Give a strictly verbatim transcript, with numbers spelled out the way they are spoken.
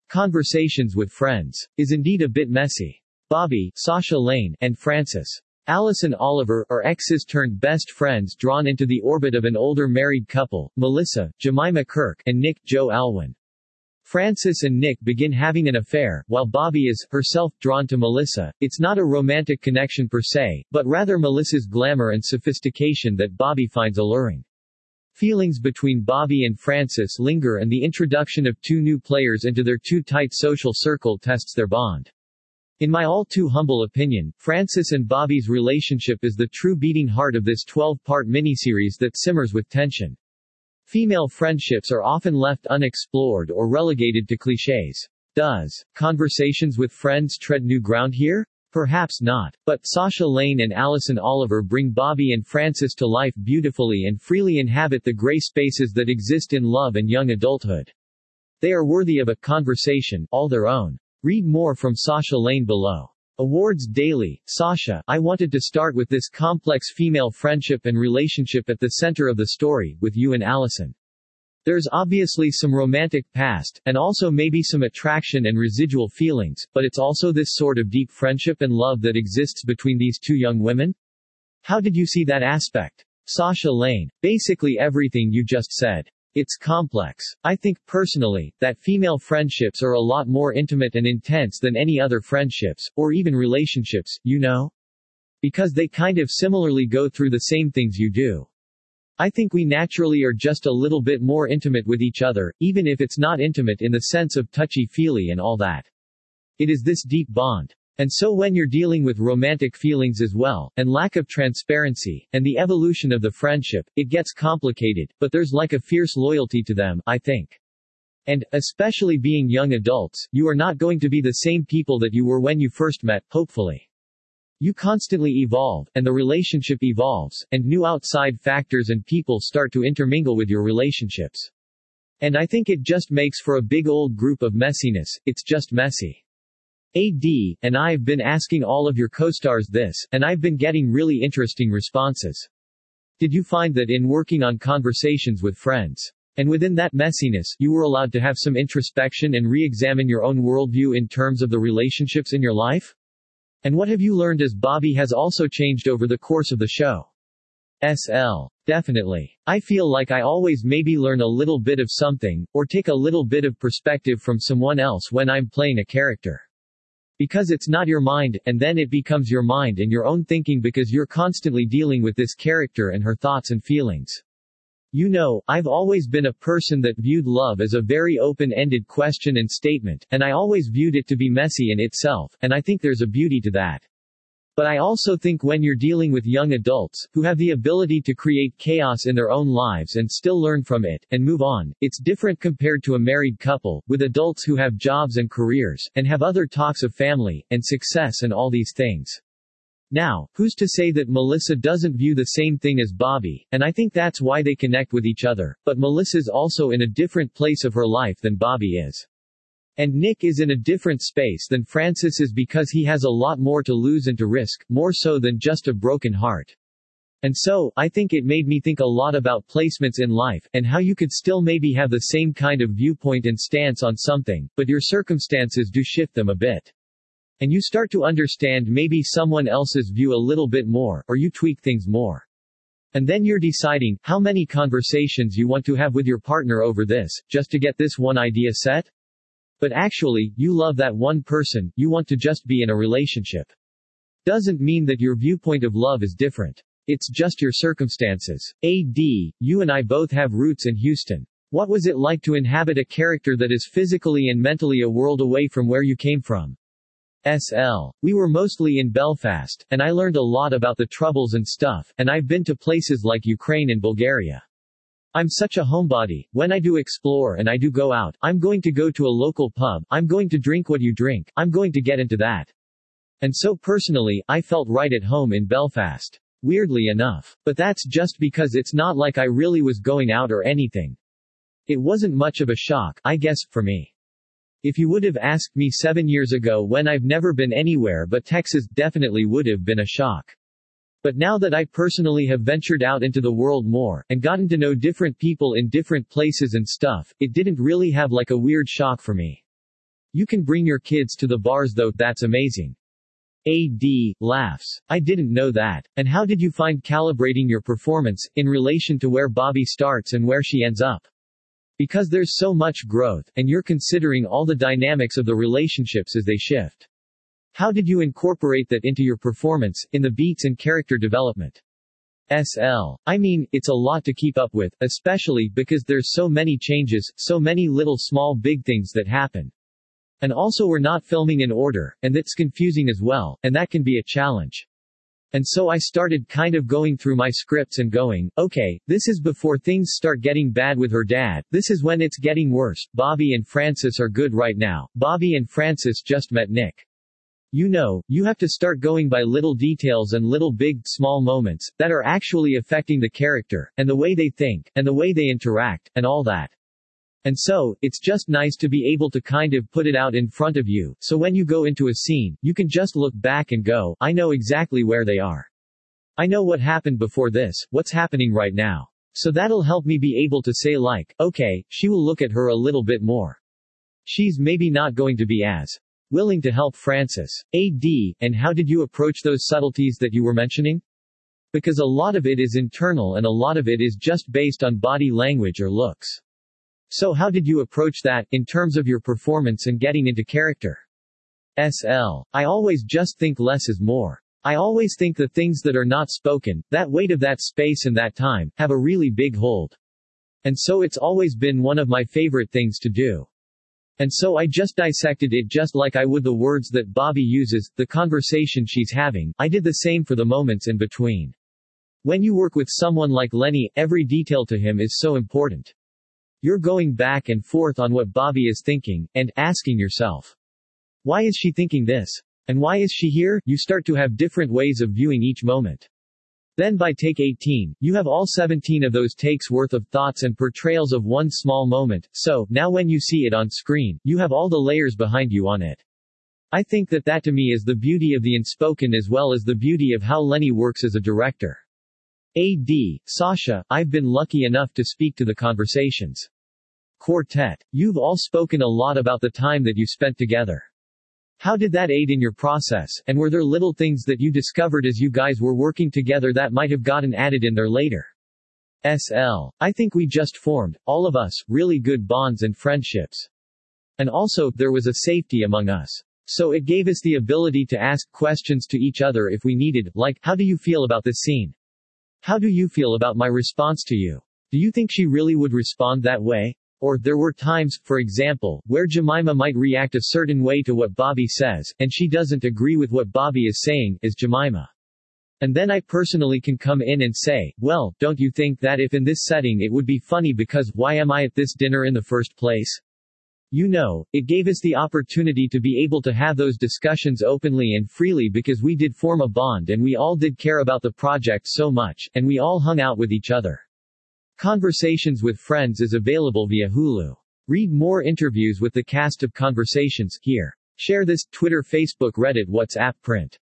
Conversations with Friends is indeed a bit messy. Bobby, Sasha Lane, and Francis Allison Oliver are exes turned best friends drawn into the orbit of an older married couple, Melissa, Jemima Kirk, and Nick, Joe Alwyn. Francis and Nick begin having an affair, while Bobby is, herself, drawn to Melissa. It's not a romantic connection per se, but rather Melissa's glamour and sophistication that Bobby finds alluring. Feelings between Bobby and Francis linger, and the introduction of two new players into their too-tight social circle tests their bond. In my all-too-humble opinion, Francis and Bobby's relationship is the true beating heart of this twelve-part miniseries that simmers with tension. Female friendships are often left unexplored or relegated to clichés. Does Conversations with Friends tread new ground here? Perhaps not, but Sasha Lane and Allison Oliver bring Bobby and Francis to life beautifully and freely inhabit the gray spaces that exist in love and young adulthood. They are worthy of a conversation all their own. Read more from Sasha Lane below. Awards Daily. Sasha, I wanted to start with this complex female friendship and relationship at the center of the story, with you and Allison. There's obviously some romantic past, and also maybe some attraction and residual feelings, but it's also this sort of deep friendship and love that exists between these two young women? How did you see that aspect? Sasha Lane. Basically everything you just said. It's complex. I think, personally, that female friendships are a lot more intimate and intense than any other friendships, or even relationships, you know? Because they kind of similarly go through the same things you do. I think we naturally are just a little bit more intimate with each other, even if it's not intimate in the sense of touchy-feely and all that. It is this deep bond. And so when you're dealing with romantic feelings as well, and lack of transparency, and the evolution of the friendship, it gets complicated, but there's like a fierce loyalty to them, I think. And, especially being young adults, you are not going to be the same people that you were when you first met, hopefully. You constantly evolve, and the relationship evolves, and new outside factors and people start to intermingle with your relationships. And I think it just makes for a big old group of messiness. It's just messy. A D, and I've been asking all of your co-stars this, and I've been getting really interesting responses. Did you find that in working on Conversations with Friends, and within that messiness, you were allowed to have some introspection and re-examine your own worldview in terms of the relationships in your life? And what have you learned as Bobby has also changed over the course of the show? S L. Definitely. I feel like I always maybe learn a little bit of something, or take a little bit of perspective from someone else when I'm playing a character. Because it's not your mind, and then it becomes your mind and your own thinking because you're constantly dealing with this character and her thoughts and feelings. You know, I've always been a person that viewed love as a very open-ended question and statement, and I always viewed it to be messy in itself, and I think there's a beauty to that. But I also think when you're dealing with young adults, who have the ability to create chaos in their own lives and still learn from it, and move on, it's different compared to a married couple, with adults who have jobs and careers, and have other talks of family, and success and all these things. Now, who's to say that Melissa doesn't view the same thing as Bobby, and I think that's why they connect with each other, but Melissa's also in a different place of her life than Bobby is. And Nick is in a different space than Francis is because he has a lot more to lose and to risk, more so than just a broken heart. And so, I think it made me think a lot about placements in life, and how you could still maybe have the same kind of viewpoint and stance on something, but your circumstances do shift them a bit. And you start to understand maybe someone else's view a little bit more, or you tweak things more. And then you're deciding how many conversations you want to have with your partner over this, just to get this one idea set? But actually, you love that one person, you want to just be in a relationship. Doesn't mean that your viewpoint of love is different. It's just your circumstances. A D, you and I both have roots in Houston. What was it like to inhabit a character that is physically and mentally a world away from where you came from? S L. We were mostly in Belfast, and I learned a lot about the troubles and stuff, and I've been to places like Ukraine and Bulgaria. I'm such a homebody. When I do explore and I do go out, I'm going to go to a local pub, I'm going to drink what you drink, I'm going to get into that. And so personally, I felt right at home in Belfast. Weirdly enough. But that's just because it's not like I really was going out or anything. It wasn't much of a shock, I guess, for me. If you would have asked me seven years ago when I've never been anywhere but Texas, definitely would have been a shock. But now that I personally have ventured out into the world more, and gotten to know different people in different places and stuff, it didn't really have like a weird shock for me. You can bring your kids to the bars though, that's amazing. A D laughs. I didn't know that. And how did you find calibrating your performance, in relation to where Bobby starts and where she ends up? Because there's so much growth, and you're considering all the dynamics of the relationships as they shift. How did you incorporate that into your performance, in the beats and character development? S L. I mean, it's a lot to keep up with, especially because there's so many changes, so many little small big things that happen. And also we're not filming in order, and that's confusing as well, and that can be a challenge. And so I started kind of going through my scripts and going, okay, this is before things start getting bad with her dad, this is when it's getting worse, Bobby and Francis are good right now, Bobby and Francis just met Nick. You know, you have to start going by little details and little big, small moments, that are actually affecting the character, and the way they think, and the way they interact, and all that. And so, it's just nice to be able to kind of put it out in front of you, so when you go into a scene, you can just look back and go, I know exactly where they are. I know what happened before this, what's happening right now. So that'll help me be able to say like, okay, she will look at her a little bit more. She's maybe not going to be as willing to help Francis. A D, and how did you approach those subtleties that you were mentioning? Because a lot of it is internal and a lot of it is just based on body language or looks. So how did you approach that, in terms of your performance and getting into character? S L. I always just think less is more. I always think the things that are not spoken, that weight of that space and that time, have a really big hold. And so it's always been one of my favorite things to do. And so I just dissected it just like I would the words that Bobby uses, the conversation she's having. I did the same for the moments in between. When you work with someone like Lenny, every detail to him is so important. You're going back and forth on what Bobby is thinking, and asking yourself, why is she thinking this? And why is she here? You start to have different ways of viewing each moment. Then by take eighteen, you have all seventeen of those takes worth of thoughts and portrayals of one small moment, so, now when you see it on screen, you have all the layers behind you on it. I think that that to me is the beauty of the unspoken as well as the beauty of how Lenny works as a director. A D, Sasha, I've been lucky enough to speak to the conversations. Quartet. You've all spoken a lot about the time that you spent together. How did that aid in your process, and were there little things that you discovered as you guys were working together that might have gotten added in there later? S L. I think we just formed, all of us, really good bonds and friendships. And also, there was a safety among us. So it gave us the ability to ask questions to each other if we needed, like, how do you feel about this scene? How do you feel about my response to you? Do you think she really would respond that way? Or, there were times, for example, where Jemima might react a certain way to what Bobby says, and she doesn't agree with what Bobby is saying, as Jemima. And then I personally can come in and say, well, don't you think that if in this setting it would be funny because, why am I at this dinner in the first place? You know, it gave us the opportunity to be able to have those discussions openly and freely because we did form a bond and we all did care about the project so much, and we all hung out with each other. Conversations with Friends is available via Hulu. Read more interviews with the cast of Conversations here. Share this, Twitter, Facebook, Reddit, WhatsApp, print.